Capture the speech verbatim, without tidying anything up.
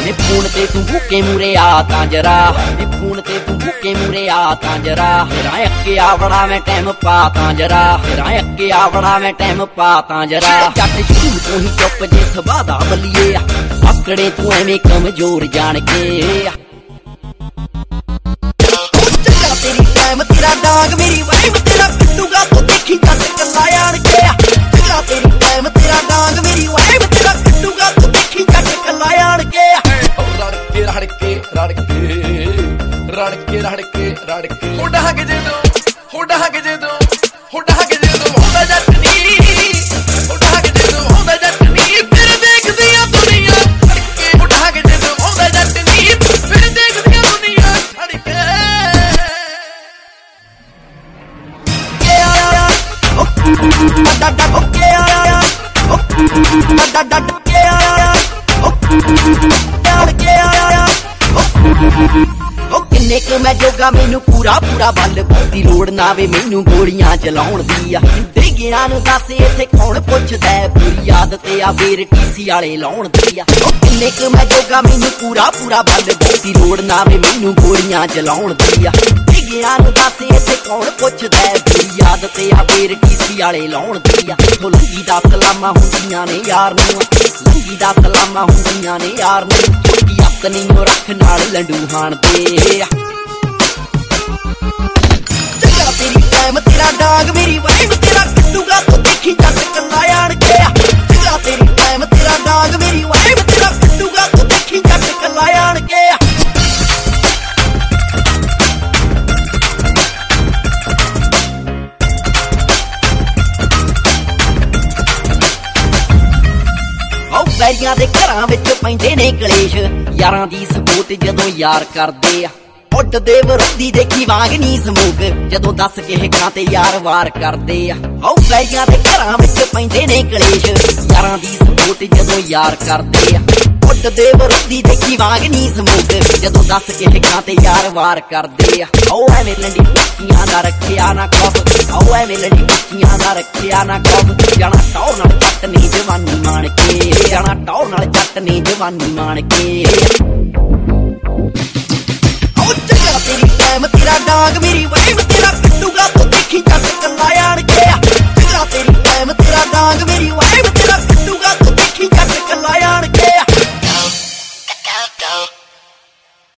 वे phone ते तू भूखे मूरे आ तां जरा, वे फोन ते तू भूखे मूरे आ तां जरा, फिर अक्के आवड़ा मैं टाइम पा तां जरा, फिर अक्के आवड़ा मैं टाइम पा तां जरा। जट शुरू तो ही चुप जे सभा दा बलिए, आकड़े तू एवें कमजोर जान के। चंगा तेरी टाइम तेरा डांग मेरी वाइब तेरा पिटूगा तो देखी जट कल्ला आन के। चंगा तेरी टाइम तेरा डांग मेरी वाइब तेरा पिटूगा तो देखी जट कल्ला आन के। रड़के रड़के रड़के रड़के रड़के रड़के हो डांग जे दो, हो डांग जे दो, हो डांग जे दो, होंदा जट नी, हो डांग जे दो, होंदा जट नी, फिर देखदी आ दुनिया धड़के। हो डांग जे दो, होंदा जट नी, फिर देखदी आ दुनिया धड़के। किन्ने क मैं जोगा मैनू पूरा पूरा बल दी लोड़ ना वे मैनू गोलियां चलाउण दी आ। देगियां नू दस इत्थे कौन पुछदा है पूरी आदत आ बेर टीसी वाले लाउण दी आ। किन्ने क मैं जोगा मैनू पूरा पूरा बल दी लोड़ ना वे मैनू गोलियां चलाउण दी आ। देगियां नू दस इत्थे कौन पुछदा है पूरी आदत आ बेर टीसी वाले लाउण दी आ। तो लंगी दा सलामां हुंदियां ने यार नू, लंगी दा सलामां हुंदियां ने यार नू, चुकी अक नहीं रख नाल लंडू हाण दे। चंगा तेरी टाइम तेरा डांग मेरी वाइब तेरा पिटूगा तो देखी जट कल्ला आन के। चंगा तेरी टाइम तेरा डांग मेरी वाइब तेरा पिटूगा तो देखी जट कल्ला आन के। बैरियां दे घरां विच पैंदे ने कलेश, यारां दी सपोर्ट जदों यार करदे आ। उड्डदे विरोधी देखी वांग नी समूक, जदों दस के हिकां ते यार वार करदे आ। औ बैरियां दे घरां विच पैंदे ने कलेश, यारां दी सपोर्ट जदों यार करदे आ। उड्डदे विरोधी देखी वांग नी समूक, जदों दस के हिकां ते यार वार करदे आ। औ एवें लंडी कुक्कियां दा रखिया ना खौफ, औ एवें लंडी कुक्कियां दा रखिया ना खौफ, जाना टौर नाल जट नी जवानी मान के, जाना टौर नाल जट नी जवानी मान के। ओ चंगा तेरी टाइम तेरा डांग मेरी वाइब तेरा पिटूगा तो देखी जट कल्ला आन के। चंगा तेरी टाइम तेरा डांग मेरी वाइब तेरा पिटूगा तो देखी जट कल्ला आन के।